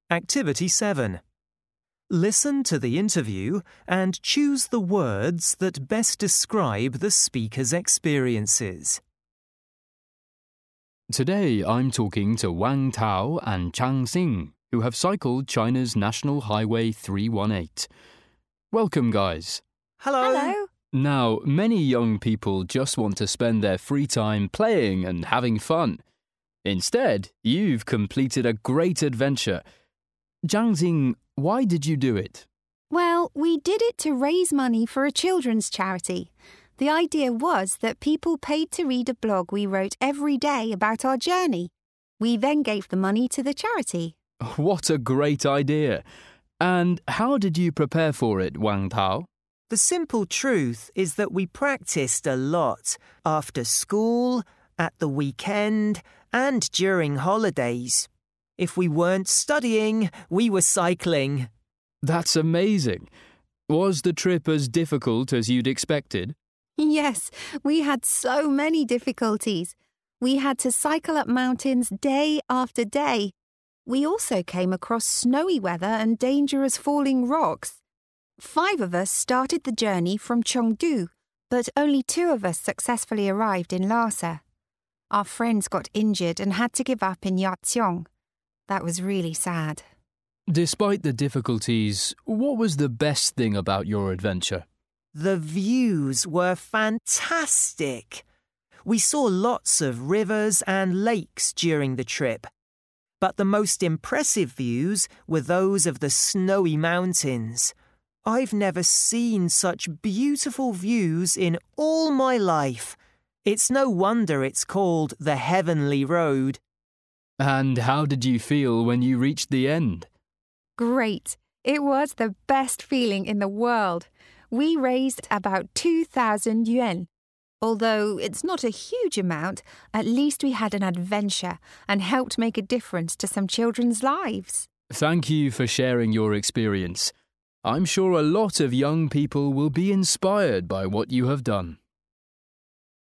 Activity 7. Listen to the interview and choose the words that best describe the speaker's experiences. Today I'm talking to Wang Tao and Chang Xing, who have cycled China's National Highway 318. Welcome, guys. Hello. Now, many young people just want to spend their free time playing and having fun. Instead, you've completed a great adventure. Chang Xing, why did you do it? Well, we did it to raise money for a children's charity. The idea was that people paid to read a blog we wrote every day about our journey. We then gave the money to the charity. What a great idea! And how did you prepare for it, Wang Tao? The simple truth is that we practiced a lot after school, at the weekend, and during holidays. If we weren't studying, we were cycling. That's amazing. Was the trip as difficult as you'd expected? Yes, we had so many difficulties. We had to cycle up mountains day after day. We also came across snowy weather and dangerous falling rocks. 5 of us started the journey from Chengdu, but only 2 of us successfully arrived in Lhasa. Our friends got injured and had to give up in Yaqiong. That was really sad. Despite the difficulties, what was the best thing about your adventure? The views were fantastic. We saw lots of rivers and lakes during the trip. But the most impressive views were those of the snowy mountains. I've never seen such beautiful views in all my life. It's no wonder it's called the Heavenly Road. And how did you feel when you reached the end? Great. It was the best feeling in the world. We raised about 2,000 yuan. Although it's not a huge amount, at least we had an adventure and helped make a difference to some children's lives. Thank you for sharing your experience. I'm sure a lot of young people will be inspired by what you have done.